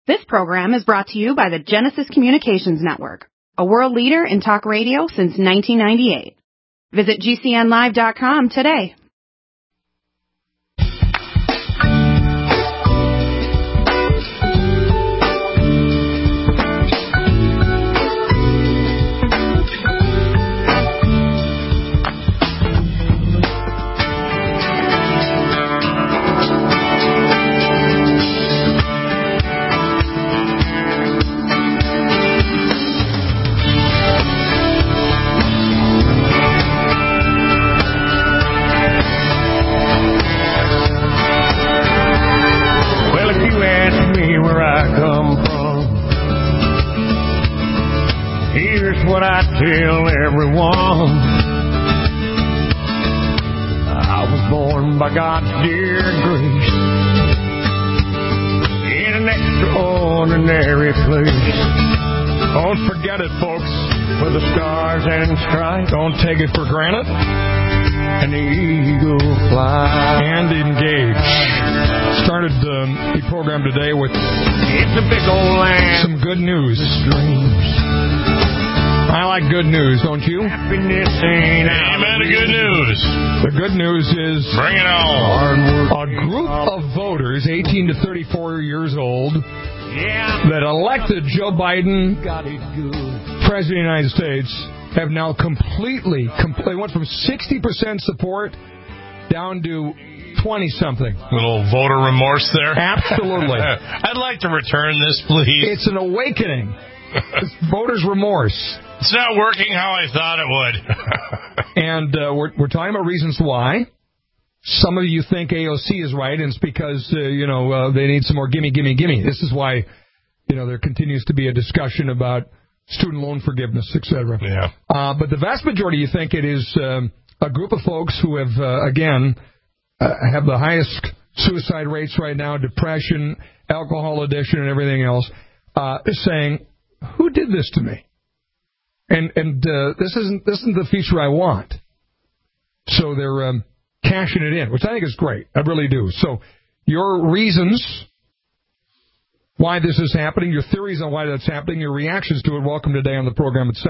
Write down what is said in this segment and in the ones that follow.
This program is brought to you by the Genesis Communications Network, a world leader in talk radio since 1998. Visit GCNlive.com today. What I tell everyone, I was born by God's dear grace in an extraordinary place. Don't forget it, folks, for the stars and stripes. Don't take it for granted. An eagle fly and engage. Started the program today with it's a big old land. Some good news. I like good news, don't you? Happiness ain't amen to good news. The good news is... Bring it on. A group of voters, 18 to 34 years old, that elected Joe Biden, President of the United States, have now completely went from 60% support down to 20-something. A little voter remorse there? Absolutely. I'd like to return this, please. It's an awakening. It's voters' remorse. It's not working how I thought it would. And we're talking about reasons why. Some of you think AOC is right, and it's because, they need some more gimme. This is why, there continues to be a discussion about student loan forgiveness, etc. Yeah. But the vast majority, you think it is a group of folks who have, have the highest suicide rates right now, depression, alcohol addiction, and everything else, saying, who did this to me? And this isn't the future I want. So they're cashing it in, which I think is great. I really do. So your reasons why this is happening, your theories on why that's happening, your reactions to it, welcome today on the program at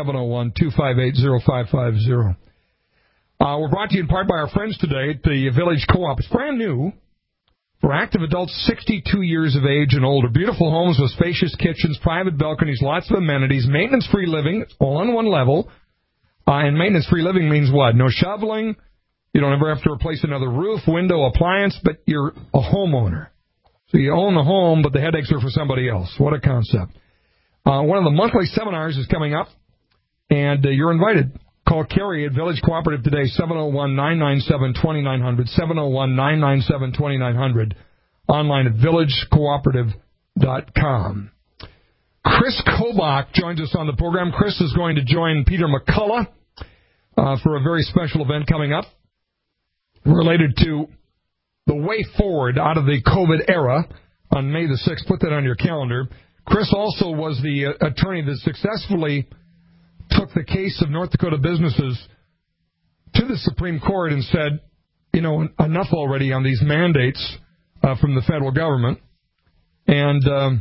701-258-0550. We're brought to you in part by our friends today at the Village Co-op. It's brand new for active adults 62 years of age and older. Beautiful homes with spacious kitchens, private balconies, lots of amenities, maintenance-free living. It's all on one level. And maintenance-free living means what? No shoveling. You don't ever have to replace another roof, window, appliance, but you're a homeowner. So you own the home, but the headaches are for somebody else. What a concept. One of the monthly seminars is coming up, and you're invited. Call Carrie at Village Cooperative today, 701-997-2900, 701-997-2900, online at villagecooperative.com. Chris Kobach joins us on the program. Chris is going to join Peter McCullough for a very special event coming up related to the way forward out of the COVID era on May the 6th. Put that on your calendar. Chris also was the attorney that successfully took the case of North Dakota businesses to the Supreme Court and said, enough already on these mandates from the federal government. And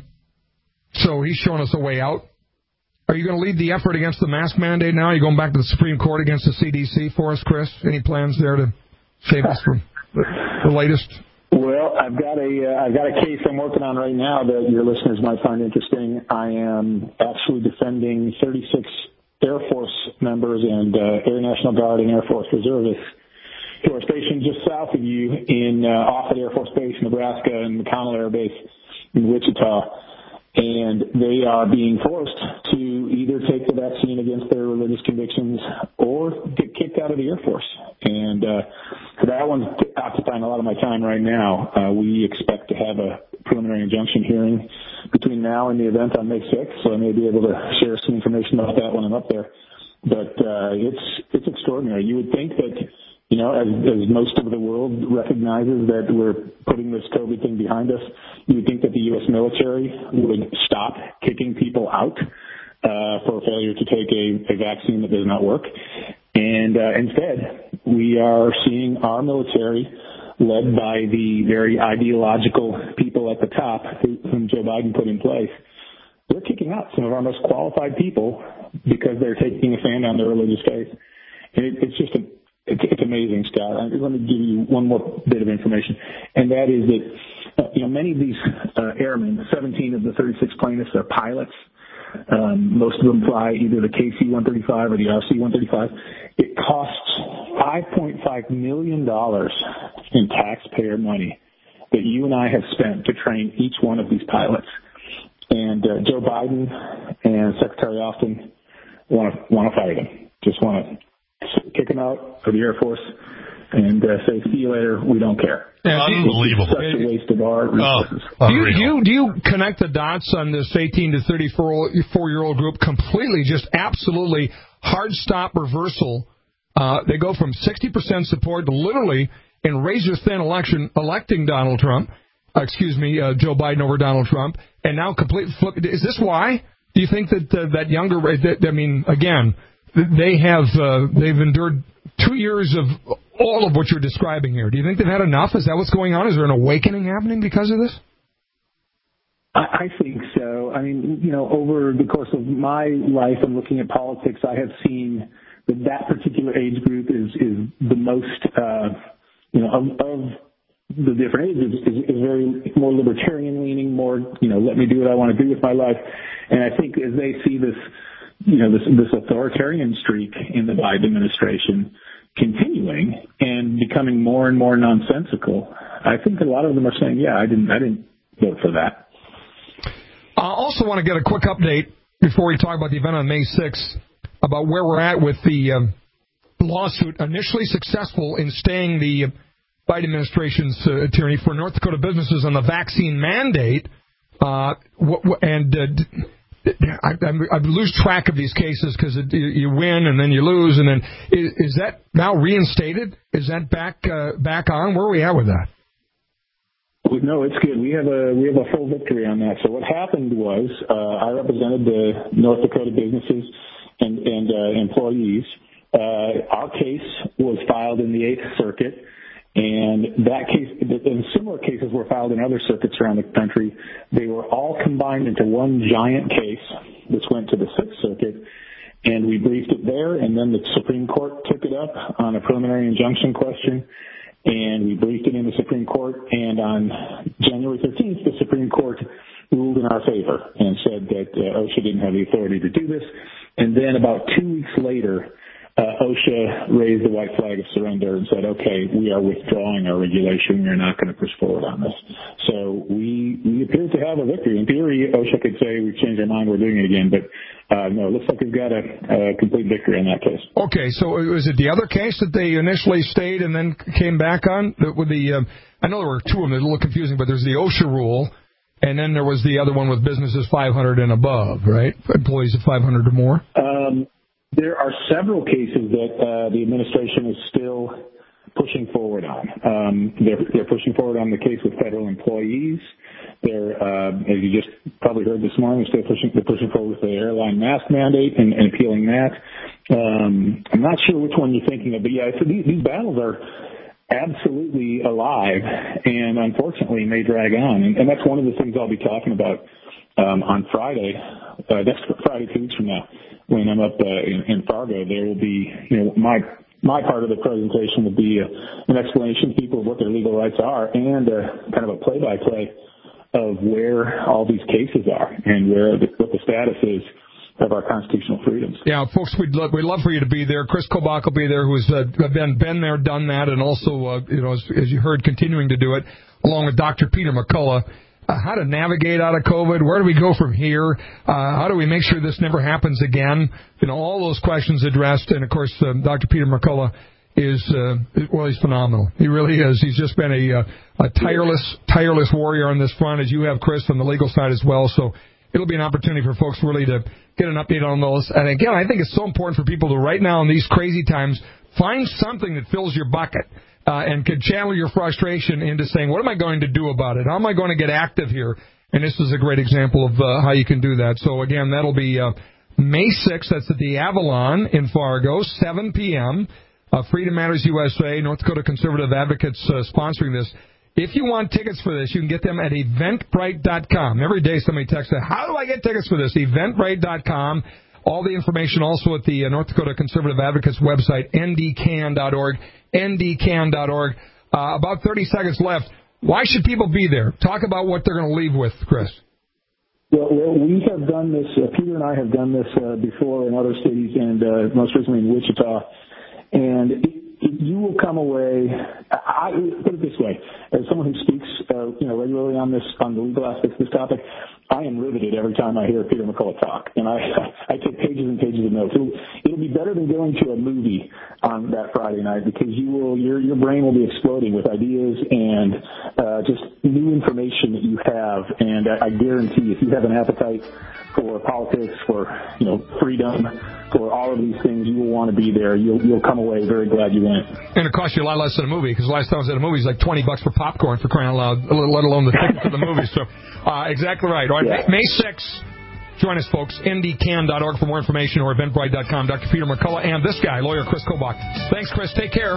so he's showing us a way out. Are you going to lead the effort against the mask mandate now? Are you going back to the Supreme Court against the CDC for us, Chris? Any plans there to save us from the latest? Well, I've got a case I'm working on right now that your listeners might find interesting. I am actually defending 36 Air Force members and Air National Guard and Air Force reservists who are stationed just south of you in Offutt Air Force Base, Nebraska, and McConnell Air Base in Wichita. And they are being forced to either take the vaccine against their religious convictions or get kicked out of the Air Force. And so that one's occupying a lot of my time right now. We expect to have a preliminary injunction hearing between now and the event on May 6th, so I may be able to share some information about that when I'm up there. But it's extraordinary. You would think that, as most of the world recognizes that we're putting this COVID thing behind us, you would think that the U.S. military would stop kicking people out for failure to take a vaccine that does not work. And instead, we are seeing our military led by the very ideological people at the top whom Joe Biden put in place, they're kicking out some of our most qualified people because they're taking a stand on their religious faith. And it's just it's amazing, Scott. Let me give you one more bit of information, and that is that many of these airmen, 17 of the 36 plaintiffs, are pilots. Most of them fly either the KC-135 or the RC-135. It costs $5.5 million in taxpayer money that you and I have spent to train each one of these pilots. And Joe Biden and Secretary Austin want to fire them. Just want to kick them out of the Air Force and say, see you later, we don't care. Unbelievable. It's such a waste of our resources. Do you connect the dots on this 18 to 34-year-old group completely, just absolutely hard stop reversal? They go from 60% support to literally in razor-thin electing Donald Trump, Joe Biden over Donald Trump, and now complete flip. Is this why? Do you think that younger, again, they've endured 2 years of all of what you're describing here. Do you think they've had enough? Is that what's going on? Is there an awakening happening because of this? I think so. Over the course of my life and looking at politics, I have seen that particular age group is the most, of the different ages, is very more libertarian leaning, more, let me do what I want to do with my life. And I think as they see this, this authoritarian streak in the Biden administration continuing and becoming more and more nonsensical, I think a lot of them are saying, yeah, I didn't vote for that. I also want to get a quick update before we talk about the event on May 6th about where we're at with the lawsuit initially successful in staying the Biden administration's attorney for North Dakota businesses on the vaccine mandate. I lose track of these cases because you win and then you lose, and then is that now reinstated? Is that back on? Where are we at with that? No, it's good. We have a full victory on that. So what happened was I represented the North Dakota businesses and employees. Our case was filed in the 8th Circuit. And that case, and similar cases were filed in other circuits around the country. They were all combined into one giant case, which went to the 6th Circuit, and we briefed it there, and then the Supreme Court took it up on a preliminary injunction question, and we briefed it in the Supreme Court, and on January 13th, the Supreme Court ruled in our favor and said that OSHA didn't have the authority to do this. And then about 2 weeks later, OSHA raised the white flag of surrender and said, okay, we are withdrawing our regulation. We are not going to push forward on this. So we appear to have a victory. In theory, OSHA could say we've changed our mind, we're doing it again. But no, it looks like we've got a complete victory on that case. Okay, so was it the other case that they initially stayed and then came back on? With I know there were two of them. They're a little confusing, but there's the OSHA rule, and then there was the other one with businesses 500 and above, right? Employees of 500 or more? There are several cases that the administration is still pushing forward on. They're pushing forward on the case with federal employees. They're, as you just probably heard this morning, they're pushing forward with the airline mask mandate and appealing that. I'm not sure which one you're thinking of, but yeah, so these battles are absolutely alive and unfortunately may drag on. And that's one of the things I'll be talking about on Friday, next Friday, 2 weeks from now. When I'm up in Fargo, there will be, my part of the presentation will be an explanation to people of what their legal rights are and kind of a play-by-play of where all these cases are and what the status is of our constitutional freedoms. Yeah, folks, we'd love for you to be there. Chris Kobach will be there, who's been there, done that, and also, as you heard, continuing to do it, along with Dr. Peter McCullough. How to navigate out of COVID, where do we go from here, how do we make sure this never happens again, all those questions addressed. And, of course, Dr. Peter McCullough is, he's phenomenal. He really is. He's just been a tireless warrior on this front, as you have, Chris, on the legal side as well. So it'll be an opportunity for folks really to get an update on those. And, again, I think it's so important for people to, right now in these crazy times, find something that fills your bucket. And could channel your frustration into saying, what am I going to do about it? How am I going to get active here? And this is a great example of how you can do that. So, again, that'll be May 6th. That's at the Avalon in Fargo, 7 p.m. Freedom Matters USA, North Dakota Conservative Advocates sponsoring this. If you want tickets for this, you can get them at eventbrite.com. Every day somebody texts, how do I get tickets for this? Eventbrite.com. All the information also at the North Dakota Conservative Advocates website, ndcan.org, ndcan.org. About 30 seconds left. Why should people be there? Talk about what they're going to leave with, Chris. Well, we have done this, Peter and I have done this before in other cities and most recently in Wichita. And you will come away, I put it this way, as someone who speaks regularly on the legal aspects of this topic, I am riveted every time I hear Peter McCullough talk. And I take pages and pages of notes. It'll be better than going to a movie on that Friday night because your brain will be exploding with ideas and just new information that you have. And I guarantee if you have an appetite for politics, for freedom, for all of these things, you will want to be there. You'll come away very glad you went. And it costs you a lot less than a movie because last time I was at a movie, it was like $20 for popcorn for crying out loud, let alone the ticket to the movie. So exactly right. All right, yeah. May 6th. Join us, folks. ndcan.org for more information or eventbrite.com. Dr. Peter McCullough and this guy, lawyer Chris Kobach. Thanks, Chris. Take care.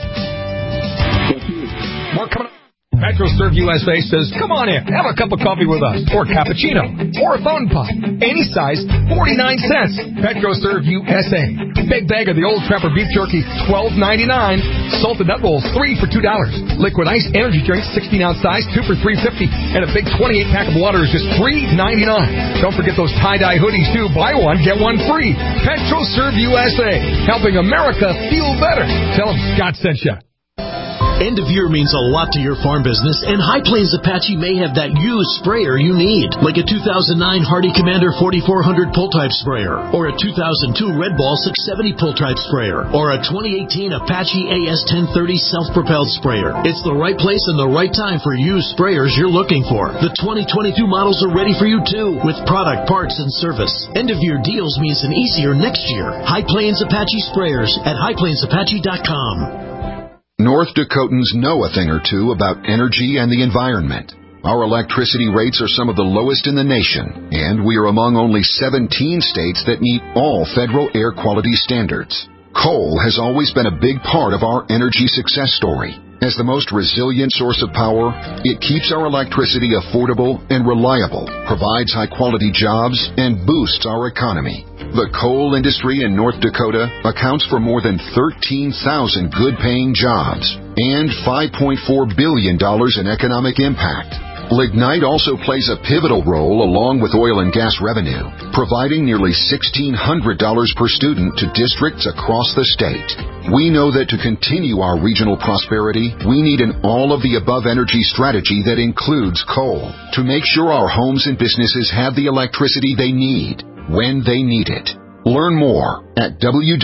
Thank you. More coming up. PetroServe USA says, come on in, have a cup of coffee with us, or cappuccino, or a fountain pop. Any size, 49 cents. PetroServe USA. Big bag of the Old Trapper beef jerky, $12.99. Salted nut rolls, 3 for $2. Liquid ice energy drinks, 16-ounce size, 2 for $3.50. And a big 28-pack of water is just $3.99. Don't forget those tie-dye hoodies, too. Buy one, get one free. PetroServe USA, helping America feel better. Tell them Scott sent you. End of year means a lot to your farm business, and High Plains Apache may have that used sprayer you need, like a 2009 Hardy Commander 4400 pull-type sprayer, or a 2002 Red Ball 670 pull-type sprayer, or a 2018 Apache AS1030 self-propelled sprayer. It's the right place and the right time for used sprayers you're looking for. The 2022 models are ready for you, too, with product, parts, and service. End-of-year deals means an easier next year. High Plains Apache sprayers at highplainsapache.com. North Dakotans know a thing or two about energy and the environment. Our electricity rates are some of the lowest in the nation, and we are among only 17 states that meet all federal air quality standards. Coal has always been a big part of our energy success story. As the most resilient source of power, it keeps our electricity affordable and reliable, provides high-quality jobs, and boosts our economy. The coal industry in North Dakota accounts for more than 13,000 good-paying jobs and $5.4 billion in economic impact. Lignite also plays a pivotal role along with oil and gas revenue, providing nearly $1,600 per student to districts across the state. We know that to continue our regional prosperity, we need an all-of-the-above energy strategy that includes coal to make sure our homes and businesses have the electricity they need when they need it. Learn more at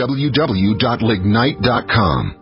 www.lignite.com.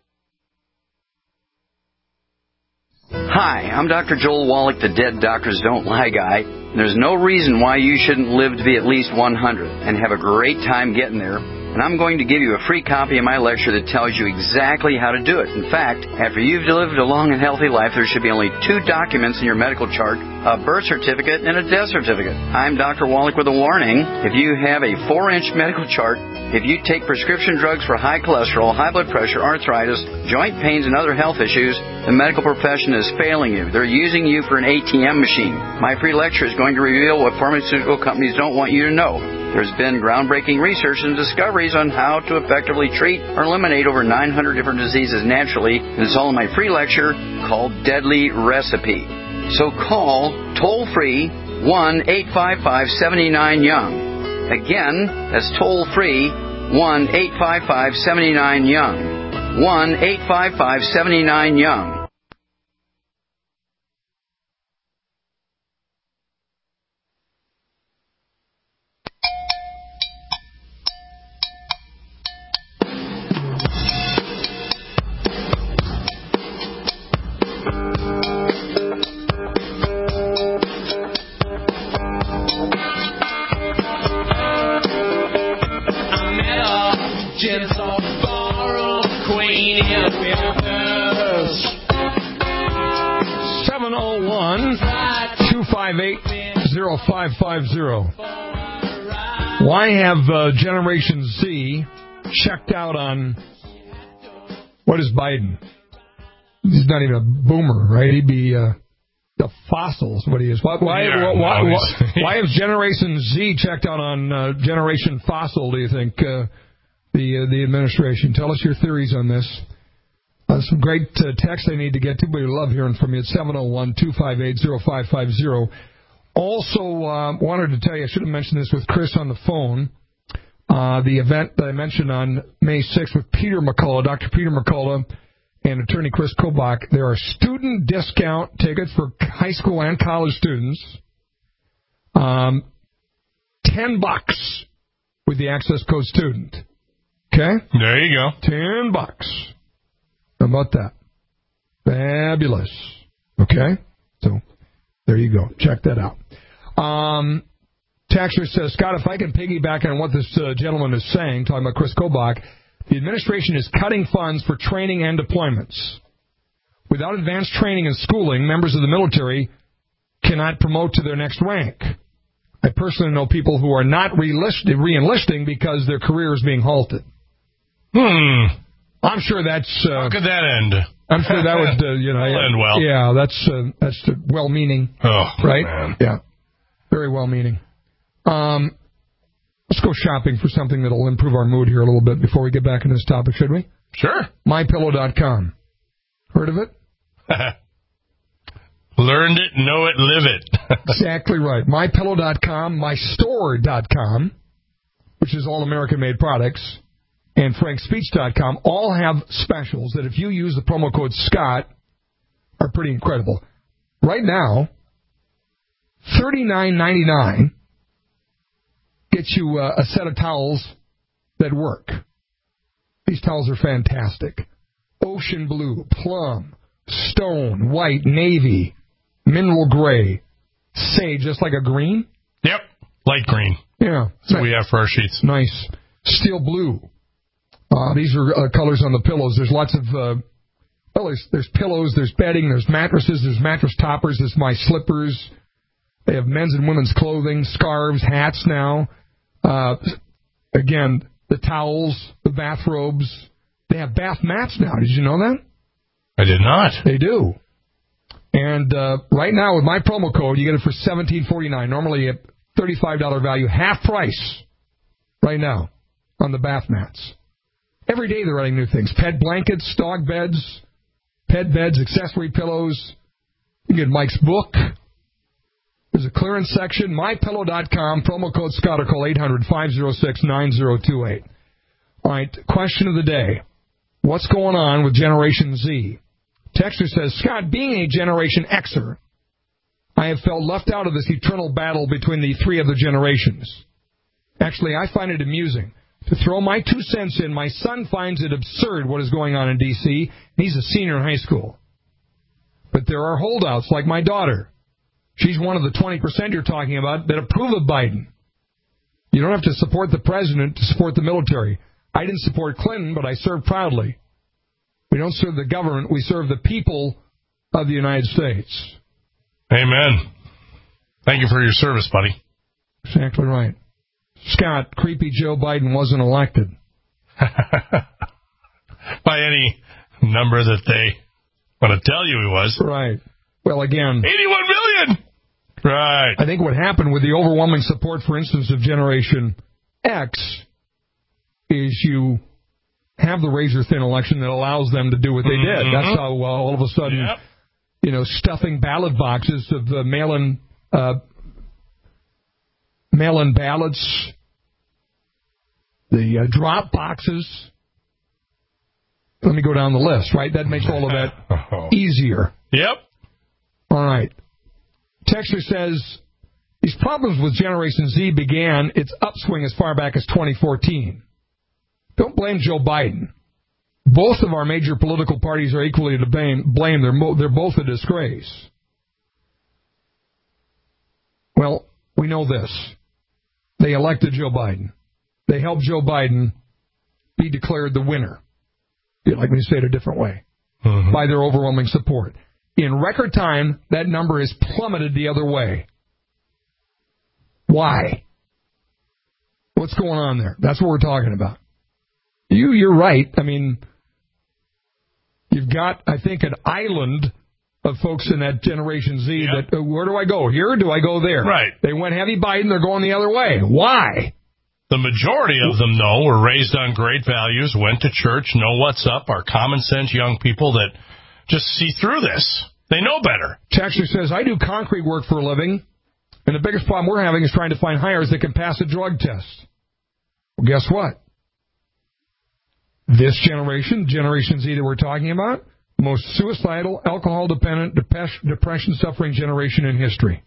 Hi, I'm Dr. Joel Wallach, the Dead Doctors Don't Lie guy. There's no reason why you shouldn't live to be at least 100 and have a great time getting there. And I'm going to give you a free copy of my lecture that tells you exactly how to do it. In fact, after you've lived a long and healthy life, there should be only 2 documents in your medical chart, a birth certificate and a death certificate. I'm Dr. Wallach with a warning. If you have a 4-inch medical chart, if you take prescription drugs for high cholesterol, high blood pressure, arthritis, joint pains, and other health issues, the medical profession is failing you. They're using you for an ATM machine. My free lecture is going to reveal what pharmaceutical companies don't want you to know. There's been groundbreaking research and discoveries on how to effectively treat or eliminate over 900 different diseases naturally, and it's all in my free lecture called Deadly Recipe. So call toll-free 1-855-79-YOUNG. Again, that's toll-free 1-855-79-YOUNG. 1-855-79-YOUNG. Why have Generation Z checked out on What is Biden? He's not even a boomer, right? He'd be the fossils, what he is. Why is Generation Z checked out on Generation Fossil, do you think, the administration? Tell us your theories on this. Some great text I need to get to, but we love hearing from you at 701-258-0550. Also, wanted to tell you, I should have mentioned this with Chris on the phone, the event that I mentioned on May 6th with Peter McCullough, Dr. Peter McCullough, and attorney Chris Kobach. There are student discount tickets for high school and college students. $10 with the access code student. Okay? There you go. $10. How about that? Fabulous. Okay? So, there you go. Check that out. Taxer says, Scott, if I can piggyback on what this gentleman is saying, talking about Chris Kobach, the administration is cutting funds for training and deployments. Without advanced training and schooling, members of the military cannot promote to their next rank. I personally know people who are not re-enlisting because their career is being halted. I'm sure that's... how could that end? I'm sure that would, end well. Yeah, that's well-meaning. Oh, right? Man. Yeah, very well-meaning. Let's go shopping for something that will improve our mood here a little bit before we get back into this topic, should we? Sure. MyPillow.com. Heard of it? Learned it, know it, live it. Exactly right. MyPillow.com, MyStore.com, which is all American-made products, and FrankSpeech.com all have specials that if you use the promo code SCOTT are pretty incredible. Right now, $39.99 gets you a set of towels that work. These towels are fantastic. Ocean blue, plum, stone, white, navy, mineral gray, sage, just like a green. Yep, light green. Yeah. That's what we have for our sheets. Nice. Steel blue. These are colors on the pillows. There's lots of, there's pillows, there's bedding, there's mattresses, there's mattress toppers, there's my slippers. They have men's and women's clothing, scarves, hats now. Again, the towels, the bathrobes. They have bath mats now. Did you know that? I did not. They do. And right now, with my promo code, you get it for $17.49. Normally a $35 value, half price right now on the bath mats. Every day they're adding new things. Pet blankets, dog beds, pet beds, accessory pillows. You can get Mike's book. There's a clearance section. MyPillow.com, promo code Scott, or call 800-506-9028. All right, question of the day. What's going on with Generation Z? Texter says, Scott, being a Generation Xer, I have felt left out of this eternal battle between the three other generations. Actually, I find it amusing. To throw my 2 cents in, my son finds it absurd what is going on in D.C. He's a senior in high school. But there are holdouts like my daughter. She's one of the 20% you're talking about that approve of Biden. You don't have to support the president to support the military. I didn't support Clinton, but I served proudly. We don't serve the government. We serve the people of the United States. Amen. Thank you for your service, buddy. Exactly right. Scott, creepy Joe Biden wasn't elected. By any number that they want to tell you he was. Right. Well, again... 81 million! Right. I think what happened with the overwhelming support, for instance, of Generation X is you have the razor-thin election that allows them to do what they did. That's how all of a sudden, stuffing ballot boxes of mail-in ballots, the drop boxes. Let me go down the list, right? That makes all of that easier. Yep. All right. Texter says, these problems with Generation Z began its upswing as far back as 2014. Don't blame Joe Biden. Both of our major political parties are equally to blame. They're both a disgrace. Well, we know this. They elected Joe Biden. They helped Joe Biden be declared the winner. You'd like me to say it a different way. By their overwhelming support. In record time, that number has plummeted the other way. Why? What's going on there? That's what we're talking about. You're right. I mean, you've got, I think, an island of folks in that Generation Z that, where do I go? Here or do I go there? Right. They went heavy Biden, they're going the other way. Why? The majority of them, though, were raised on great values, went to church, know what's up, are common-sense young people that just see through this. They know better. Texter says, I do concrete work for a living, and the biggest problem we're having is trying to find hires that can pass a drug test. Well, guess what? This generation, Generation Z that we're talking about, most suicidal, alcohol-dependent, depression-suffering generation in history.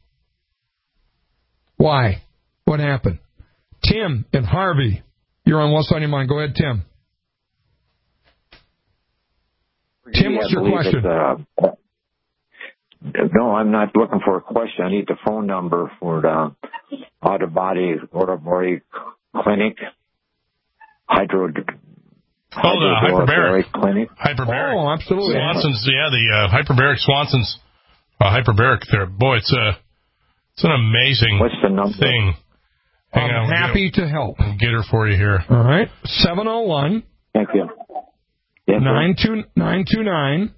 Why? What happened? Tim and Harvey, you're on What's on Your Mind. Go ahead, Tim. Tim, what's your question? No, I'm not looking for a question. I need the phone number for the out-of-body clinic. Hyperbaric clinic. Hyperbaric. Oh, absolutely. Swanson's, the hyperbaric Swanson's hyperbaric there. Boy, it's an amazing thing. I'm happy to help. I'll get her for you here. All right. 701. Thank you. 929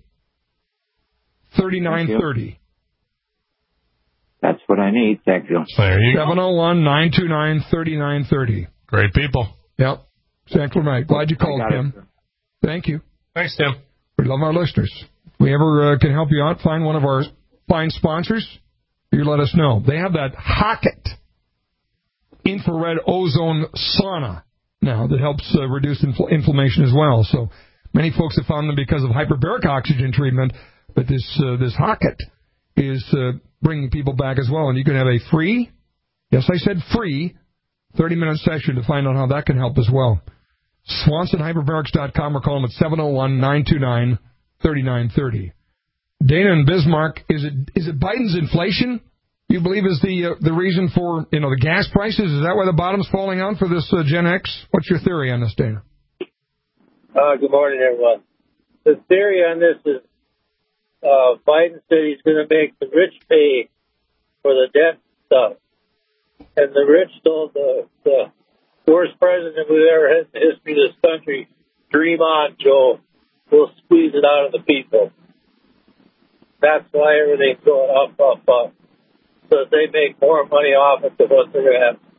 3930. That's what I need. Thank you. There you go. 701-929-3930. Great people. Yep. Exactly right. Glad you called, Tim. Thank you. Thanks, Tim. We love our listeners. If we ever can help you out, find one of our fine sponsors, you let us know. They have that Hocket infrared ozone sauna now that helps reduce inflammation as well. So many folks have found them because of hyperbaric oxygen treatment, but this Hocket is bringing people back as well. And you can have a free, yes, I said free, 30-minute session to find out how that can help as well. SwansonHyperbarics.com or call them at 701-929-3930. Dana in Bismarck, is it Biden's inflation you believe is the reason for the gas prices? Is that why the bottom's falling out for this Gen X? What's your theory on this, Dana? Good morning, everyone. The theory on this is Biden said he's going to make the rich pay for the debt stuff. And the rich told the worst president we've ever had in the history of this country, dream on, Joe. We'll squeeze it out of the people. That's why everything's going up. So that they make more money off it than what they're going to have to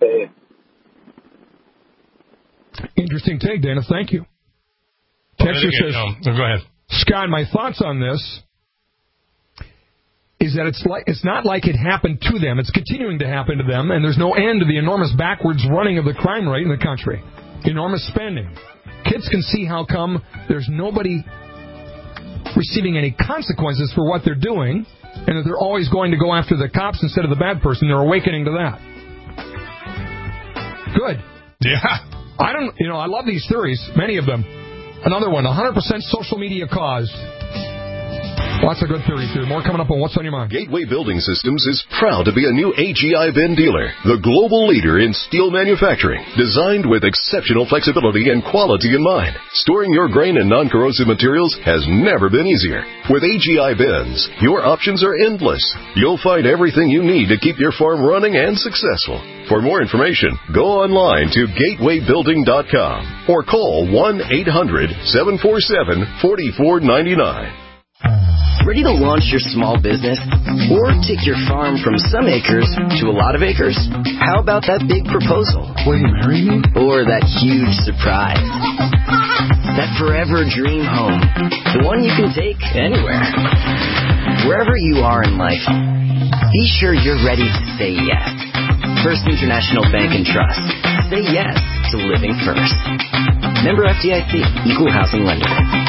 pay. Interesting take, Dana. Thank you. Texas says, go ahead. Scott, my thoughts on this is that it's not like it happened to them. It's continuing to happen to them, and there's no end to the enormous backwards running of the crime rate in the country. Enormous spending. Kids can see how come there's nobody receiving any consequences for what they're doing, and that they're always going to go after the cops instead of the bad person. They're awakening to that. Good. Yeah. I love these theories, many of them. Another one, 100% social media cause. Lots of good theories here. More coming up on What's on Your Mind. Gateway Building Systems is proud to be a new AGI bin dealer, the global leader in steel manufacturing, designed with exceptional flexibility and quality in mind. Storing your grain and non-corrosive materials has never been easier. With AGI bins, your options are endless. You'll find everything you need to keep your farm running and successful. For more information, go online to gatewaybuilding.com or call 1-800-747-4499. Ready to launch your small business or take your farm from some acres to a lot of acres? How about that big proposal? Will you marry me? Or that huge surprise? That forever dream home. The one you can take anywhere. Wherever you are in life, be sure you're ready to say yes. First International Bank and Trust. Say yes to living first. Member FDIC, Equal Housing Lender.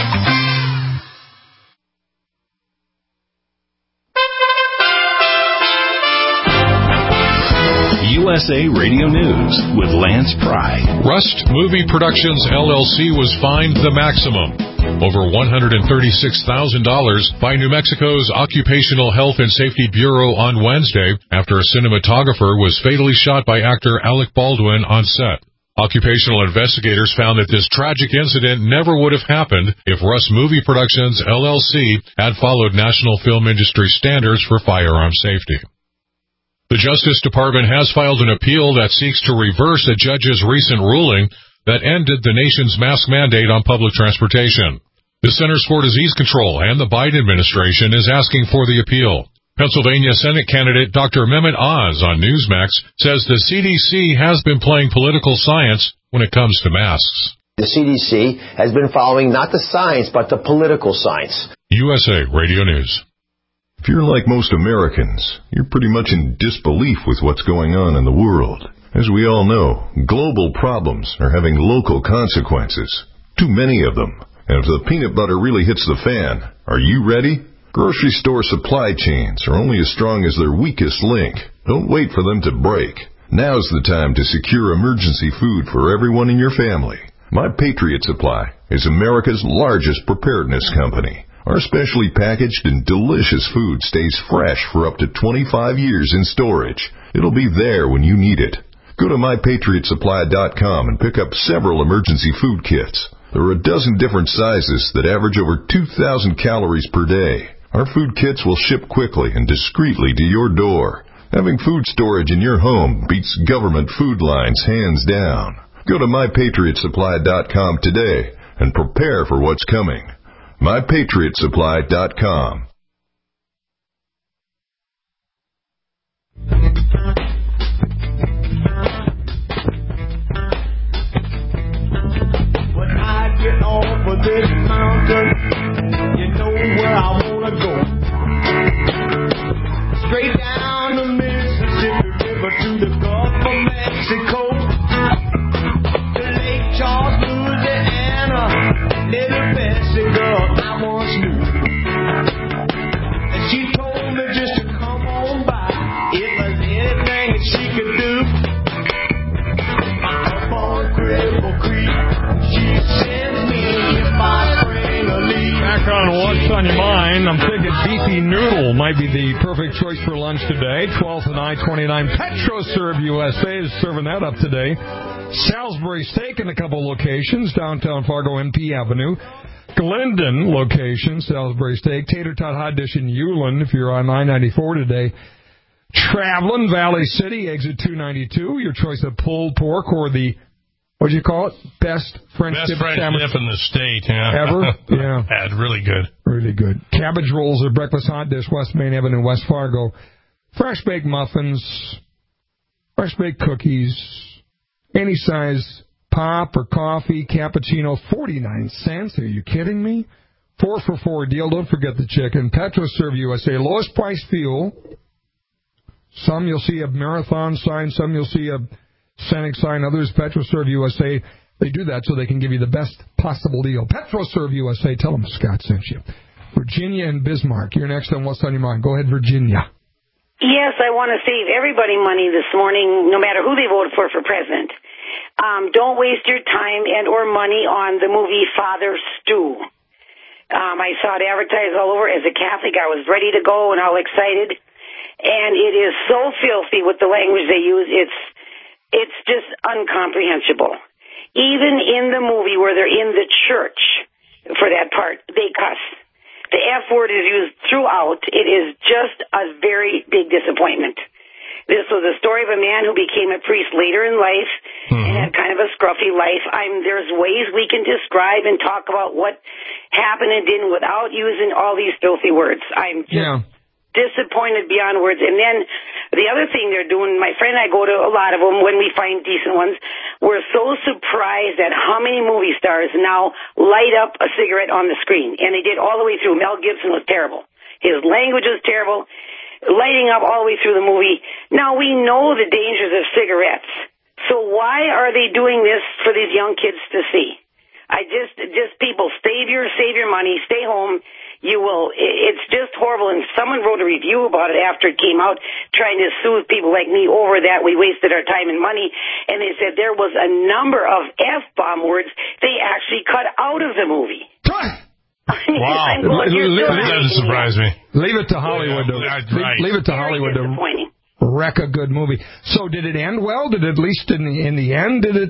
USA Radio News with Lance Pry. Rust Movie Productions, LLC was fined the maximum, over $136,000, by New Mexico's Occupational Health and Safety Bureau on Wednesday after a cinematographer was fatally shot by actor Alec Baldwin on set. Occupational investigators found that this tragic incident never would have happened if Rust Movie Productions, LLC had followed national film industry standards for firearm safety. The Justice Department has filed an appeal that seeks to reverse a judge's recent ruling that ended the nation's mask mandate on public transportation. The Centers for Disease Control and the Biden administration is asking for the appeal. Pennsylvania Senate candidate Dr. Mehmet Oz on Newsmax says the CDC has been playing political science when it comes to masks. The CDC has been following not the science, but the political science. USA Radio News. If you're like most Americans, you're pretty much in disbelief with what's going on in the world. As we all know, global problems are having local consequences. Too many of them. And if the peanut butter really hits the fan, are you ready? Grocery store supply chains are only as strong as their weakest link. Don't wait for them to break. Now's the time to secure emergency food for everyone in your family. My Patriot Supply is America's largest preparedness company. Our specially packaged and delicious food stays fresh for up to 25 years in storage. It'll be there when you need it. Go to MyPatriotSupply.com and pick up several emergency food kits. There are a dozen different sizes that average over 2,000 calories per day. Our food kits will ship quickly and discreetly to your door. Having food storage in your home beats government food lines hands down. Go to MyPatriotSupply.com today and prepare for what's coming. MyPatriotSupply.com. When I get off of this mountain, you know where I wanna go. Straight down the Mississippi River to the Gulf of Mexico. To Lake Charles, Louisiana, little Bessie girl I once knew. And she told me just to come on by if there's anything that she could do. Up on Cripple Creek, she sends me if I bring a leaf. Back on What's on Your Mind, I'm thinking beefy noodle might be the perfect choice for lunch today. 12th and I-29. PetroServe USA is serving that up today. Salisbury Steak in a couple locations, downtown Fargo, MP Avenue. Glendon location, Salisbury Steak. Tater Tot Hot Dish in Ulen, if you're on I-94 today. Traveling, Valley City, exit 292. Your choice of pulled pork or the, what do you call it? Best French dip sandwich in the state, yeah. Ever? Yeah. Had really good. Really good. Cabbage rolls or breakfast hot dish, West Main Avenue, West Fargo. Fresh baked muffins, fresh baked cookies, any size pop or coffee, cappuccino, 49 cents. Are you kidding me? 4 for $4 deal. Don't forget the chicken. PetroServe USA, lowest price fuel. Some you'll see a Marathon sign, some you'll see a Scenic sign, others PetroServe USA. They do that so they can give you the best possible deal. PetroServe USA, tell them Scott sent you. Virginia and Bismarck, you're next on What's on Your Mind. Go ahead, Virginia. Yes, I want to save everybody money this morning, no matter who they voted for president. Don't waste your time and or money on the movie Father Stew. I saw it advertised all over. As a Catholic, I was ready to go and all excited. And it is so filthy with the language they use. It's just incomprehensible. Even in the movie where they're in the church for that part, they cuss. The F word is used throughout. It is just a very big disappointment. This was a story of a man who became a priest later in life and had kind of a scruffy life. There's ways we can describe and talk about what happened and didn't without using all these filthy words. I'm just disappointed beyond words. And then the other thing they're doing, my friend and I go to a lot of them when we find decent ones. We're so surprised at how many movie stars now light up a cigarette on the screen. And they did all the way through. Mel Gibson was terrible. His language was terrible. Lighting up all the way through the movie. Now, we know the dangers of cigarettes. So why are they doing this for these young kids to see? People, save your money, stay home. It's just horrible. And someone wrote a review about it after it came out, trying to soothe people like me over that we wasted our time and money. And they said there was a number of F-bomb words they actually cut out of the movie. Wow. That doesn't surprise me. Leave it to Hollywood. Leave it to Hollywood to wreck a good movie. So did it end well? Did it, at least in the end, Yes,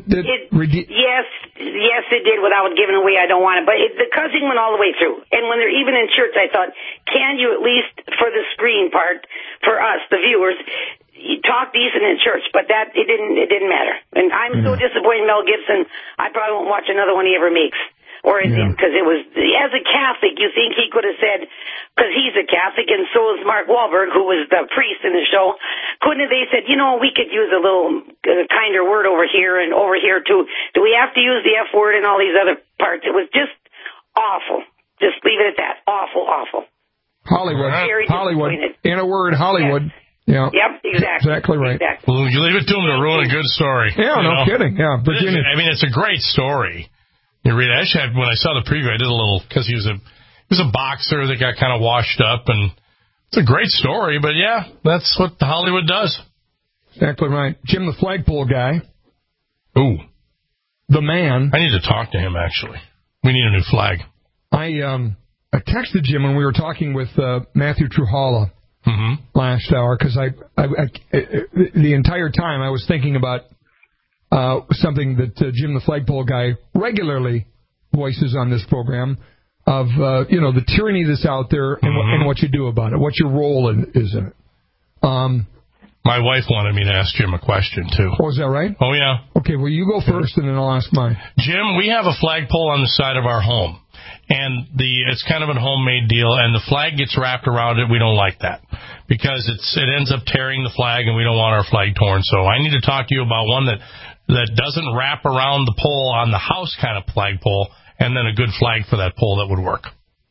it did without giving away I don't want it. But the cussing went all the way through. And when they're even in church, I thought, can you at least, for the screen part, for us, the viewers, talk decent in church? But it didn't matter. And I'm so disappointed in Mel Gibson, I probably won't watch another one he ever makes. Or because it was, as a Catholic, you think he could have said, because he's a Catholic and so is Mark Wahlberg, who was the priest in the show, couldn't have they said, we could use a little kinder word over here and over here too. Do we have to use the F word and all these other parts? It was just awful. Just leave it at that. Awful, awful. Hollywood. In a word, Hollywood. Yeah. Yep, exactly right. Exactly. Well, you leave it to him to ruin a good story. Yeah, no kidding. Yeah, Virginia. I mean, it's a great story. You read it. Actually, when I saw the preview, I did a little, because he was a boxer that got kind of washed up, and it's a great story. But yeah, that's what Hollywood does. Exactly right. Jim, the flagpole guy. Ooh, the man. I need to talk to him. Actually, we need a new flag. I texted Jim when we were talking with Matthew Truhala last hour, because the entire time I was thinking about something that Jim the flagpole guy regularly voices on this program of the tyranny that's out there and what you do about it, what your role is in it. My wife wanted me to ask Jim a question too. Oh, is that right? Oh yeah. Okay, well you go first and then I'll ask mine. Jim, we have a flagpole on the side of our home, and it's kind of a homemade deal, and the flag gets wrapped around it. We don't like that because it ends up tearing the flag, and we don't want our flag torn. So I need to talk to you about one that doesn't wrap around the pole on the house kind of flagpole, and then a good flag for that pole that would work.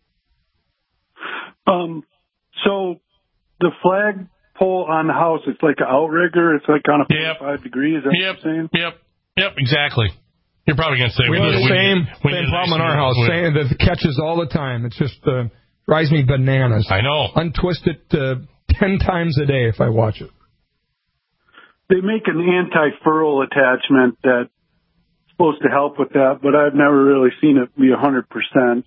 So the flag pole on the house, it's like an outrigger. It's like on a 45 degrees. Is that what you're saying? Yep, exactly. You're probably going to say we have the same problem in our house. Saying that it catches all the time. It's just drives me bananas. I know. Untwist it 10 times a day if I watch it. They make an anti-furl attachment that's supposed to help with that, but I've never really seen it be 100%.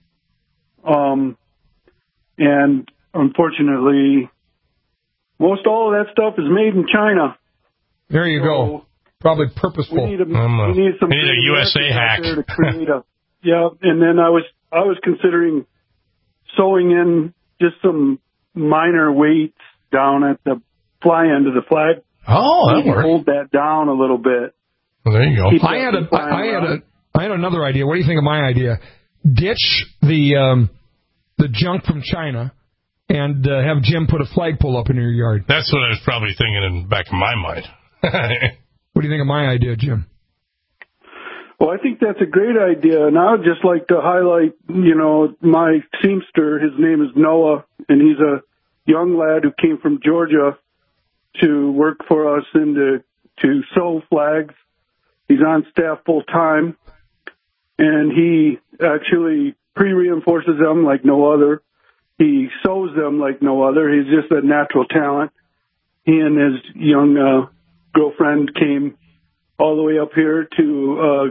And unfortunately, most all of that stuff is made in China. There you go. Probably purposeful. We need a USA hack. To create and then I was considering sewing in just some minor weights down at the fly end of the flag. Oh, that works. Hold that down a little bit. Well, there you go. I had another idea. What do you think of my idea? Ditch the junk from China and have Jim put a flagpole up in your yard. That's what I was probably thinking in the back of my mind. What do you think of my idea, Jim? Well, I think that's a great idea, and I would just like to highlight, my seamster. His name is Noah, and he's a young lad who came from Georgia to work for us and to sew flags. He's on staff full time, and he actually pre-reinforces them like no other. He sews them like no other. He's just a natural talent. He and his young girlfriend came all the way up here to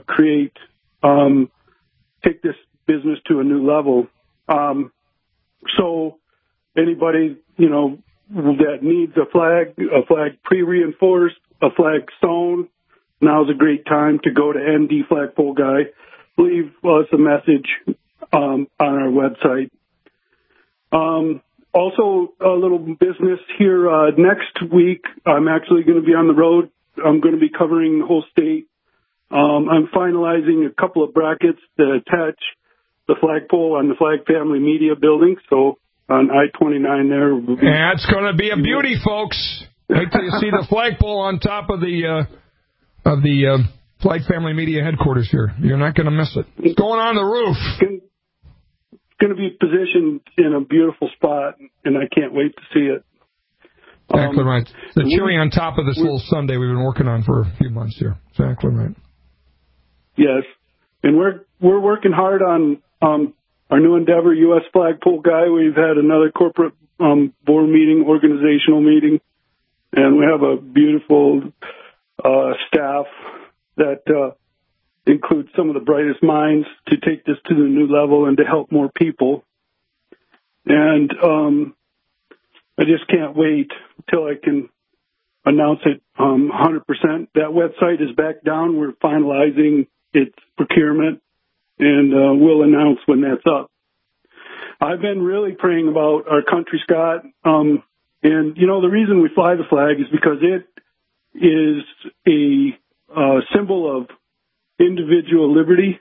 take this business to a new level. So anybody, that needs a flag pre-reinforced, a flag sewn, now's a great time to go to ND Flagpole Guy. Leave us a message on our website. Also, a little business here. Next week, I'm actually going to be on the road. I'm going to be covering the whole state. I'm finalizing a couple of brackets to attach the flagpole on the Flag Family Media building. So on I-29 there. That's going to be a beauty, folks. Wait till you see the flagpole on top of the Flag Family Media headquarters here. You're not going to miss it. It's going on the roof. It's going to be positioned in a beautiful spot, and I can't wait to see it. Exactly right. The cherry on top of this little sundae we've been working on for a few months here. Exactly right. Yes, and we're working hard on our new endeavor, U.S. Flagpole Guy. We've had another corporate board meeting, organizational meeting, and we have a beautiful staff that includes some of the brightest minds to take this to the new level and to help more people. And I just can't wait till I can announce it 100%. That website is back down. We're finalizing its procurement, and we'll announce when that's up. I've been really praying about our country, Scott. And, the reason we fly the flag is because it is a symbol of individual liberty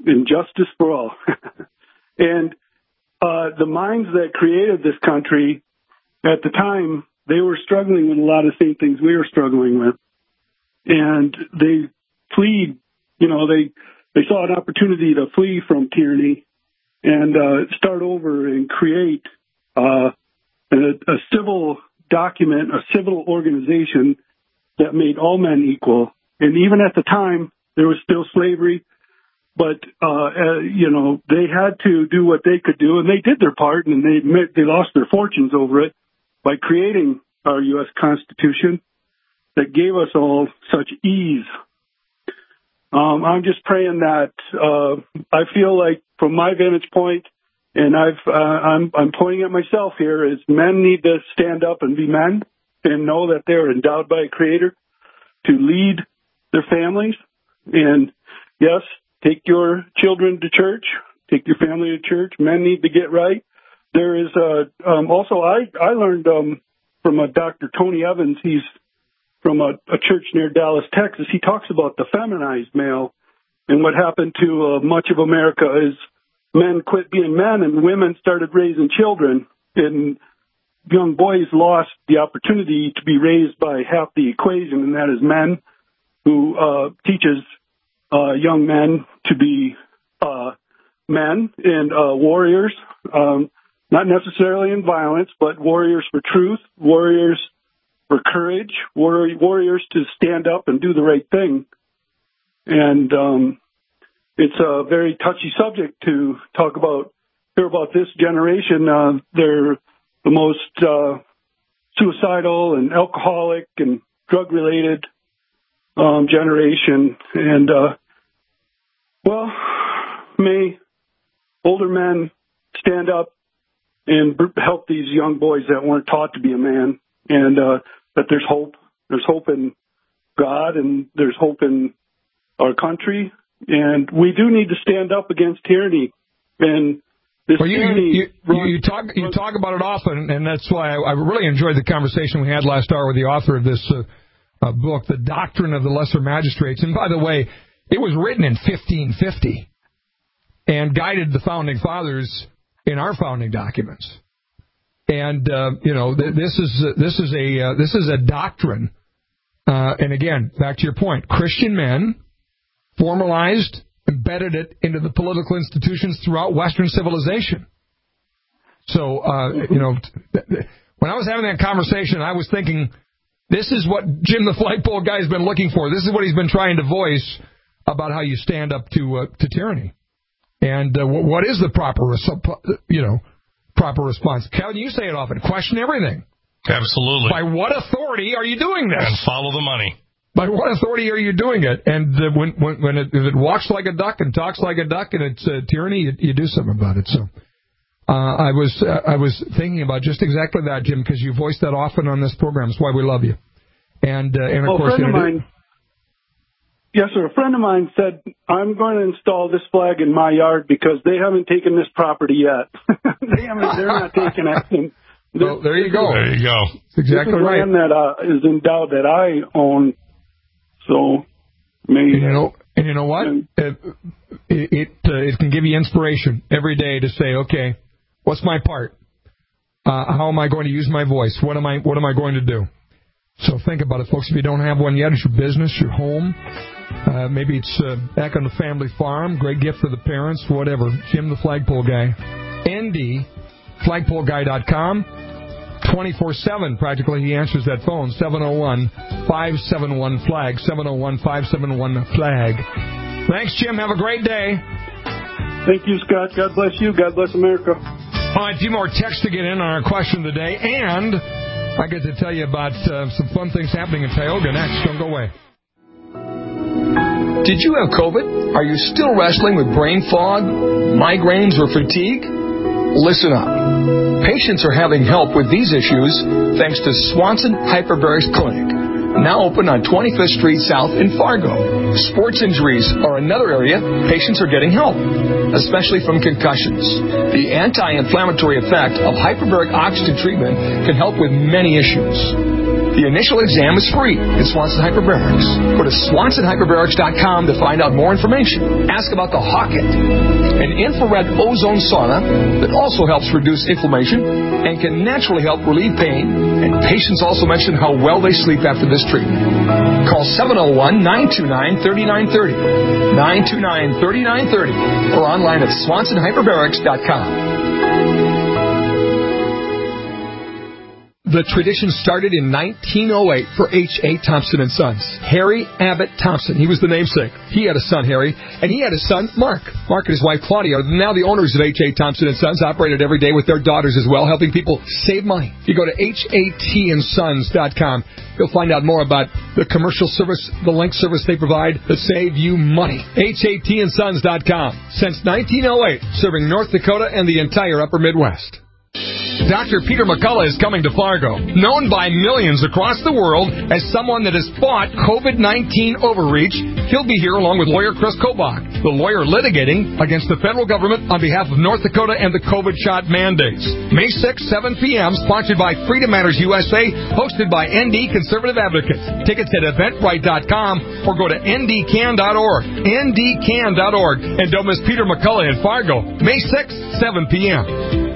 and justice for all. And the minds that created this country at the time, they were struggling with a lot of the same things we were struggling with. And they fled, they saw an opportunity to flee from tyranny and start over and create a civil document, a civil organization that made all men equal. And even at the time, there was still slavery, but, they had to do what they could do, and they did their part, and they lost their fortunes over it by creating our U.S. Constitution that gave us all such ease. I'm just praying that I feel like, from my vantage point, and I'm pointing at myself here, is men need to stand up and be men and know that they're endowed by a Creator to lead their families. And yes, take your children to church, take your family to church. Men need to get right. There is also I learned from a Dr. Tony Evans. He's from a church near Dallas, Texas. He talks about the feminized male, and what happened to much of America is men quit being men and women started raising children, and young boys lost the opportunity to be raised by half the equation, and that is men, who teaches young men to be men and warriors, not necessarily in violence, but warriors for truth, warriors for courage, warriors to stand up and do the right thing. And it's a very touchy subject to hear about this generation. They're the most suicidal and alcoholic and drug-related generation. And, may older men stand up and help these young boys that weren't taught to be a man, and that there's hope. There's hope in God, and there's hope in our country, and we do need to stand up against tyranny. And this tyranny... You talk about it often, and that's why I really enjoyed the conversation we had last hour with the author of this book, The Doctrine of the Lesser Magistrates. And by the way, it was written in 1550 and guided the Founding Fathers in our founding documents. And this is a doctrine. And again, back to your point, Christian men formalized, embedded it into the political institutions throughout Western civilization. So when I was having that conversation, I was thinking, this is what Jim the Flagpole guy has been looking for. This is what he's been trying to voice about how you stand up to tyranny. And what is the proper response? Kevin, you say it often. Question everything. Absolutely. By what authority are you doing this? And follow the money. By what authority are you doing it? And if it walks like a duck and talks like a duck and it's tyranny, you do something about it. So I was thinking about just exactly that, Jim, because you voiced that often on this program. That's why we love you. And of course, yes, sir. A friend of mine said, I'm going to install this flag in my yard because they haven't taken this property yet. They're not taking it. Well, there you go. There you go. That's exactly right. Land that is endowed that I own. So, maybe. And you know what? It can give you inspiration every day to say, okay, what's my part? How am I going to use my voice? What am I going to do? So think about it, folks. If you don't have one yet, it's your business, your home. Maybe it's back on the family farm. Great gift for the parents, whatever. Jim the Flagpole Guy. ND, flagpoleguy.com. 24/7, practically, he answers that phone. 701-571-FLAG. 701-571-FLAG. Thanks, Jim. Have a great day. Thank you, Scott. God bless you. God bless America. All right, a few more texts to get in on our question today, and I get to tell you about some fun things happening in Tioga next. Don't go away. Did you have COVID? Are you still wrestling with brain fog, migraines, or fatigue? Listen up. Patients are having help with these issues thanks to Swanson Hyperbarics Clinic, now open on 25th Street South in Fargo. Sports injuries are another area patients are getting help, especially from concussions. The anti-inflammatory effect of hyperbaric oxygen treatment can help with many issues. The initial exam is free at Swanson Hyperbarics. Go to SwansonHyperbarics.com to find out more information. Ask about the Hawkett, an infrared ozone sauna that also helps reduce inflammation and can naturally help relieve pain. And patients also mention how well they sleep after this treatment. Call 701-929-3930, 929-3930, or online at SwansonHyperbarics.com. The tradition started in 1908 for H.A. Thompson & Sons. Harry Abbott Thompson, he was the namesake. He had a son, Harry, and he had a son, Mark. Mark and his wife, Claudia, are now the owners of H.A. Thompson & Sons, operated every day with their daughters as well, helping people save money. If you go to HATandsons.com, you'll find out more about the commercial service, the link service they provide that save you money. HATandsons.com. Since 1908, serving North Dakota and the entire upper Midwest. Dr. Peter McCullough is coming to Fargo, known by millions across the world as someone that has fought COVID-19 overreach. He'll be here along with lawyer Chris Kobach, the lawyer litigating against the federal government on behalf of North Dakota and the COVID shot mandates. May 6, 7 p.m., sponsored by Freedom Matters USA, hosted by ND Conservative Advocates. Tickets at eventbrite.com or go to ndcan.org. ndcan.org. And don't miss Peter McCullough in Fargo, May 6, 7 p.m.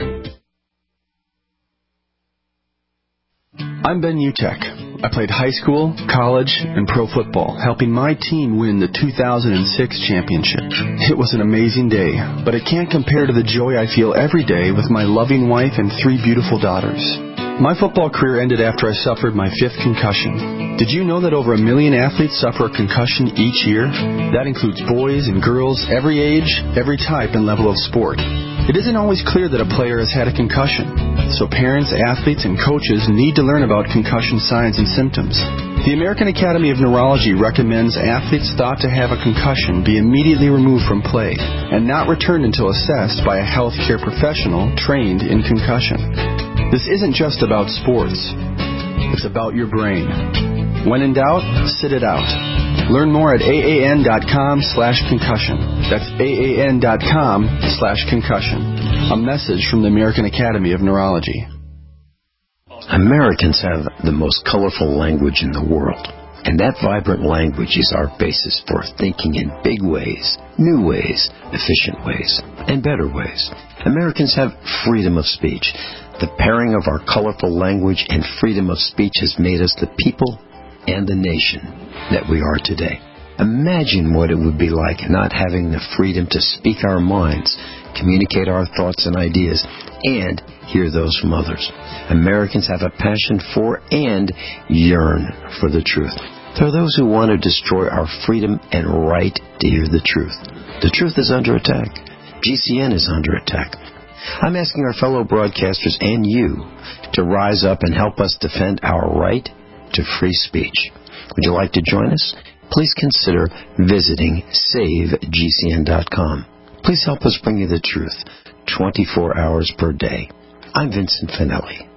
I'm Ben Utek. I played high school, college, and pro football, helping my team win the 2006 championship. It was an amazing day, but it can't compare to the joy I feel every day with my loving wife and 3 beautiful daughters. My football career ended after I suffered my 5th concussion. Did you know that over 1 million athletes suffer a concussion each year? That includes boys and girls, every age, every type and level of sport. It isn't always clear that a player has had a concussion, so parents, athletes, and coaches need to learn about concussion signs and symptoms. The American Academy of Neurology recommends athletes thought to have a concussion be immediately removed from play and not returned until assessed by a healthcare professional trained in concussion. This isn't just about sports. It's about your brain. When in doubt, sit it out. Learn more at AAN.com/concussion. That's AAN.com/concussion. A message from the American Academy of Neurology. Americans have the most colorful language in the world. And that vibrant language is our basis for thinking in big ways, new ways, efficient ways, and better ways. Americans have freedom of speech. The pairing of our colorful language and freedom of speech has made us the people and the nation that we are today. Imagine what it would be like not having the freedom to speak our minds, communicate our thoughts and ideas, and hear those from others. Americans have a passion for and yearn for the truth. There are those who want to destroy our freedom and right to hear the truth. The truth is under attack. GCN is under attack. I'm asking our fellow broadcasters and you to rise up and help us defend our right to free speech. Would you like to join us? Please consider visiting SaveGCN.com. Please help us bring you the truth 24 hours per day. I'm Vincent Finelli.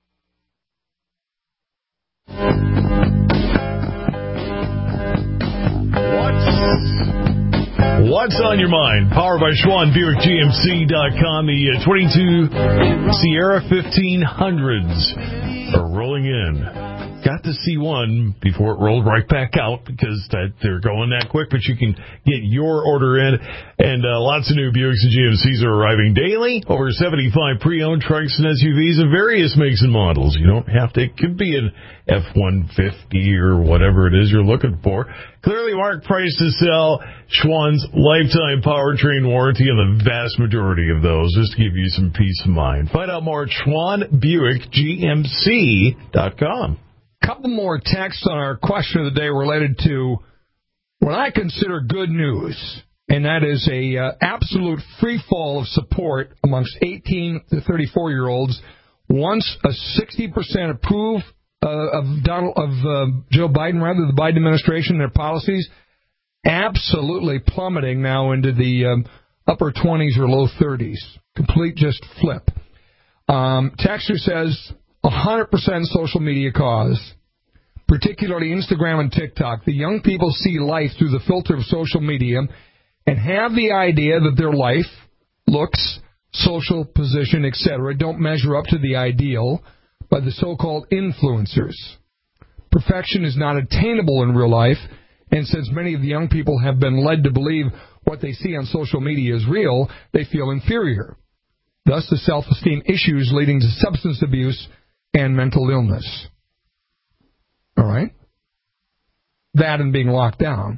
What's on your mind? Powered by Schwann Buick GMC.com. The 22 Sierra 1500s are rolling in. Got to see one before it rolled right back out because they're going that quick, but you can get your order in. And lots of new Buicks and GMCs are arriving daily. Over 75 pre-owned trucks and SUVs of various makes and models. You don't have to, it could be an F-150 or whatever it is you're looking for. Clearly marked price to sell. Schwann's lifetime powertrain warranty on the vast majority of those, just to give you some peace of mind. Find out more at SchwannBuickGMC.com. Couple more texts on our question of the day related to what I consider good news, and that is a absolute free fall of support amongst 18 to 34-year-olds once a 60% approve of Joe Biden, rather the Biden administration, their policies, absolutely plummeting now into the upper 20s or low 30s. Complete just flip. Texter says 100% social media cause, particularly Instagram and TikTok. The young people see life through the filter of social media and have the idea that their life, looks, social position, etc., don't measure up to the ideal by the so-called influencers. perfection is not attainable in real life, and since many of the young people have been led to believe what they see on social media is real, they feel inferior. Thus, the self-esteem issues leading to substance abuse and mental illness. All right? That and being locked down.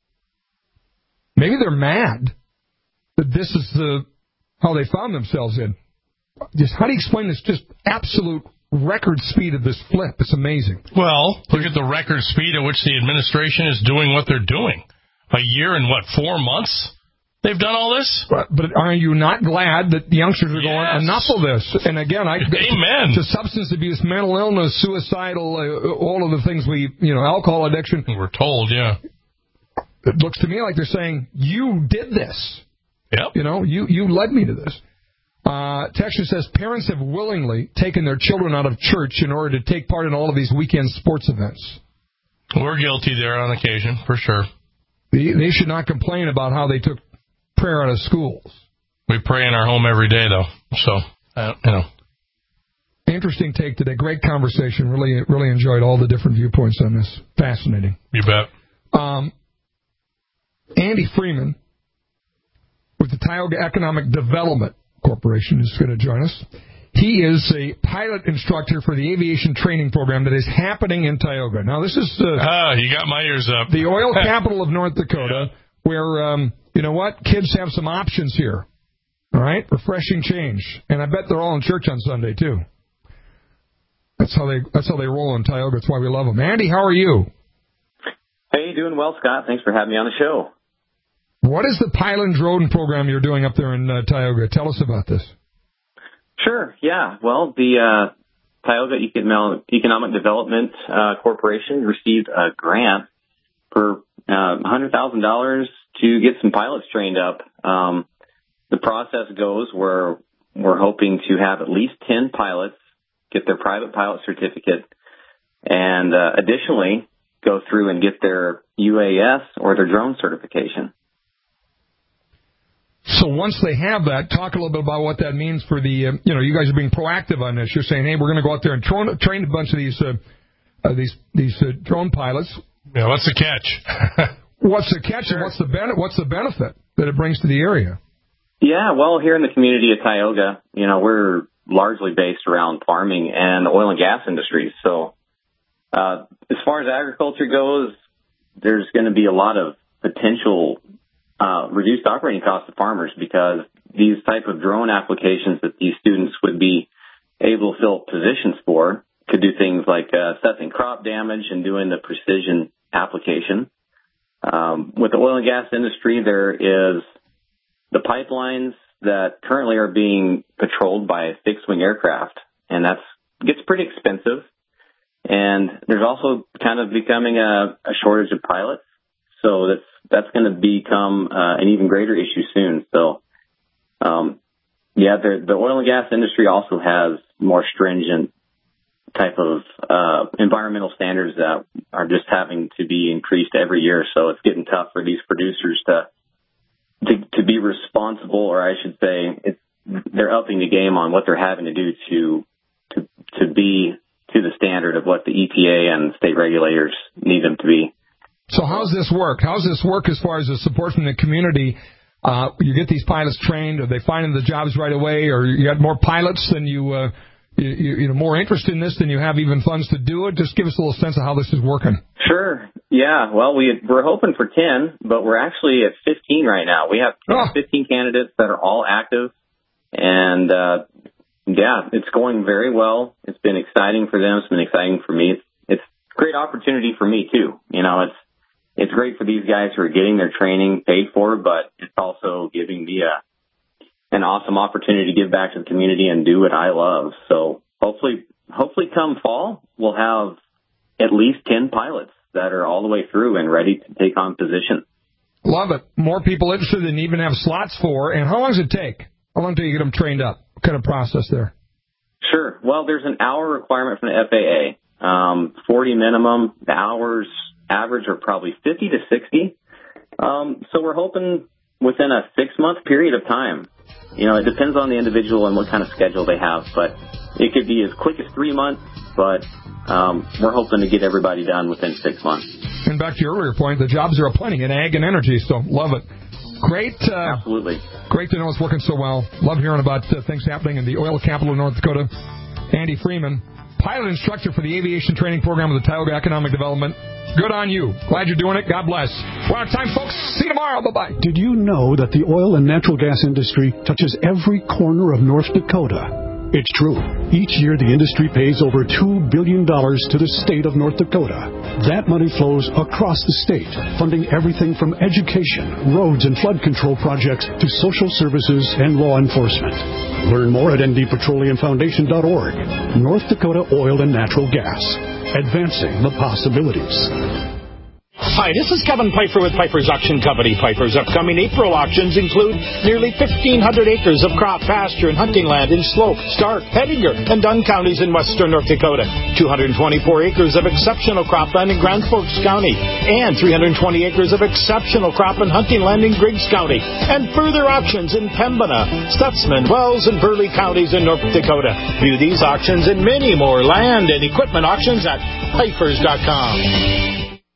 Maybe they're mad that this is how they found themselves in. Just how do you explain this just absolute record speed of this flip? It's amazing. Well, look at the record speed at which the administration is doing what they're doing. A year and, 4 months? They've done all this? But are you not glad that the youngsters are going, enough of this? And again, Amen. To substance abuse, mental illness, suicidal, all of the things alcohol addiction. We're told, yeah. It looks to me like they're saying, you did this. Yep. You led me to this. Texture says parents have willingly taken their children out of church in order to take part in all of these weekend sports events. We're guilty there on occasion, for sure. They should not complain about how they took prayer out of schools. We pray in our home every day, though. So, Interesting take today. Great conversation. Really, really enjoyed all the different viewpoints on this. Fascinating. You bet. Andy Freeman with the Tioga Economic Development Corporation is going to join us. He is a pilot instructor for the aviation training program that is happening in Tioga. Now, this is you got my ears up. The oil capital of North Dakota, where, you know what, kids have some options here. All right? Refreshing change. And I bet they're all in church on Sunday, too. That's how they roll in Tioga. That's why we love them. Andy, how are you? Hey, doing well, Scott. Thanks for having me on the show. What is the pilot drone program you're doing up there in Tioga? Tell us about this. Sure, yeah. Well, the Tioga Economic Development Corporation received a grant for $100,000 to get some pilots trained up. The process goes where we're hoping to have at least 10 pilots get their private pilot certificate and additionally go through and get their UAS or their drone certification. So once they have that, talk a little bit about what that means for the, you guys are being proactive on this. You're saying, hey, we're going to go out there and train a bunch of these drone pilots. Yeah, what's the catch? What's the catch and what's the benefit that it brings to the area? Yeah, well, here in the community of Tioga, we're largely based around farming and the oil and gas industries. So as far as agriculture goes, there's going to be a lot of potential reduced operating costs to farmers because these type of drone applications that these students would be able to fill positions for could do things like assessing crop damage and doing the precision application. With the oil and gas industry, there is the pipelines that currently are being patrolled by fixed-wing aircraft, and that gets pretty expensive. And there's also kind of becoming a shortage of pilots, so that's going to become an even greater issue soon. So, the oil and gas industry also has more stringent type of environmental standards that are just having to be increased every year. So it's getting tough for these producers to be responsible, or I should say, they're upping the game on what they're having to do to be to the standard of what the EPA and state regulators need them to be. So how's this work? How's this work as far as the support from the community? You get these pilots trained, are they finding the jobs right away, or you got more pilots than you more interest in this than you have even funds to do it? Just give us a little sense of how this is working. Sure. Yeah. Well, we're hoping for 10, but we're actually at 15 right now. We have 15 candidates that are all active, and it's going very well. It's been exciting for them. It's been exciting for me. It's a great opportunity for me too. It's great for these guys who are getting their training paid for, but it's also giving me an awesome opportunity to give back to the community and do what I love. So hopefully come fall, we'll have at least 10 pilots that are all the way through and ready to take on position. Love it. More people interested than even have slots for. And how long does it take? How long do you get them trained up? What kind of process there? Sure. Well, there's an hour requirement from the FAA, 40 minimum. The hours average are probably 50 to 60. So we're hoping within a 6-month period of time it depends on the individual and what kind of schedule they have, but it could be as quick as 3 months, but we're hoping to get everybody done within 6 months. And back to your earlier point, the jobs are aplenty in ag and energy, so love it. Great. Absolutely. Great to know it's working so well. Love hearing about things happening in the oil capital of North Dakota. Andy Freeman, pilot instructor for the aviation training program of the Tioga Economic Development. Good on you. Glad you're doing it. God bless. We're out of time, folks. See you tomorrow. Bye-bye. Did you know that the oil and natural gas industry touches every corner of North Dakota? It's true. Each year, the industry pays over $2 billion to the state of North Dakota. That money flows across the state, funding everything from education, roads, and flood control projects to social services and law enforcement. Learn more at ndpetroleumfoundation.org. North Dakota Oil and Natural Gas. Advancing the possibilities. Hi, this is Kevin Pfeiffer with Pfeiffer's Auction Company. Pfeiffer's upcoming April auctions include nearly 1,500 acres of crop, pasture, and hunting land in Slope, Stark, Hettinger, and Dunn counties in western North Dakota. 224 acres of exceptional cropland in Grand Forks County, and 320 acres of exceptional crop and hunting land in Griggs County. And further auctions in Pembina, Stutzman, Wells, and Burleigh counties in North Dakota. View these auctions and many more land and equipment auctions at Pfeiffer's.com.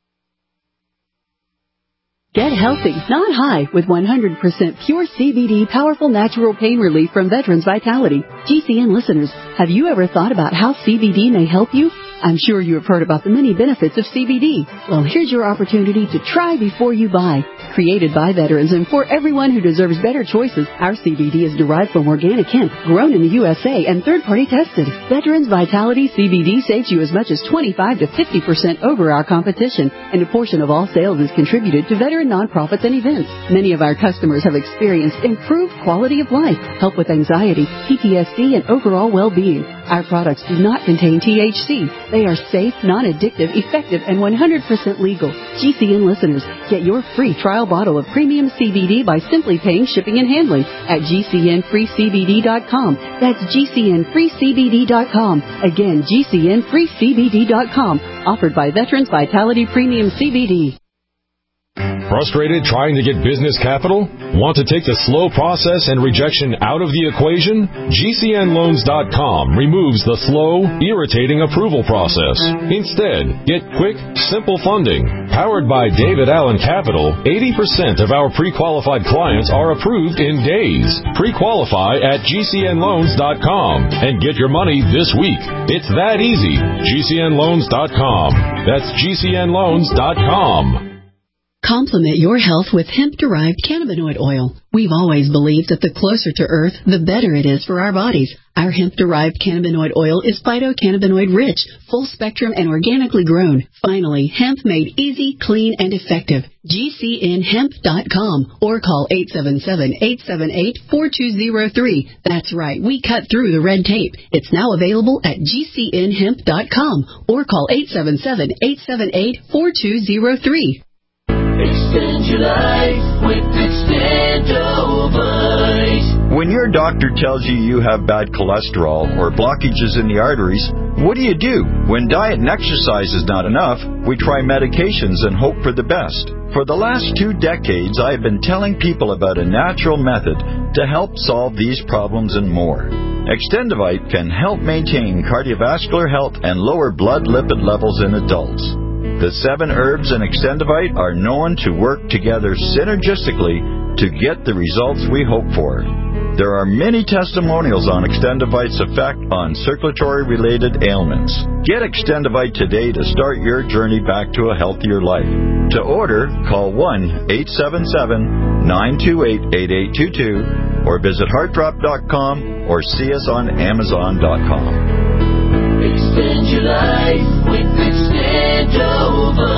Get healthy, not high, with 100% pure CBD powerful natural pain relief from Veterans Vitality. GCN listeners, have you ever thought about how CBD may help you? I'm sure you have heard about the many benefits of CBD. Well, here's your opportunity to try before you buy. Created by veterans and for everyone who deserves better choices, our CBD is derived from organic hemp, grown in the USA, and third-party tested. Veterans Vitality CBD saves you as much as 25 to 50% over our competition, and a portion of all sales is contributed to veteran nonprofits and events. Many of our customers have experienced improved quality of life, help with anxiety, PTSD, and overall well-being. Our products do not contain THC. They are safe, non-addictive, effective, and 100% legal. GCN listeners, get your free trial bottle of premium CBD by simply paying shipping and handling at GCNFreeCBD.com. That's GCNFreeCBD.com. Again, GCNFreeCBD.com. Offered by Veterans Vitality Premium CBD. Frustrated trying to get business capital? Want to take the slow process and rejection out of the equation? GCNLoans.com removes the slow, irritating approval process. Instead, get quick, simple funding. Powered by David Allen Capital, 80% of our pre-qualified clients are approved in days. Pre-qualify at GCNLoans.com and get your money this week. It's that easy. GCNLoans.com. That's GCNLoans.com. Complement your health with hemp-derived cannabinoid oil. We've always believed that the closer to Earth, the better it is for our bodies. Our hemp-derived cannabinoid oil is phytocannabinoid-rich, full-spectrum, and organically grown. Finally, hemp made easy, clean, and effective. GCNHemp.com or call 877-878-4203. That's right, we cut through the red tape. It's now available at GCNHemp.com or call 877-878-4203. Extend your life with Extendovite. When your doctor tells you have bad cholesterol or blockages in the arteries, what do? When diet and exercise is not enough, we try medications and hope for the best. For the last 2 decades, I have been telling people about a natural method to help solve these problems and more. Extendovite can help maintain cardiovascular health and lower blood lipid levels in adults. The 7 herbs in Extendovite are known to work together synergistically to get the results we hope for. There are many testimonials on Extendovite's effect on circulatory-related ailments. Get Extendovite today to start your journey back to a healthier life. To order, call 1-877-928-8822 or visit heartdrop.com or see us on amazon.com. Extend your life with Extendovite.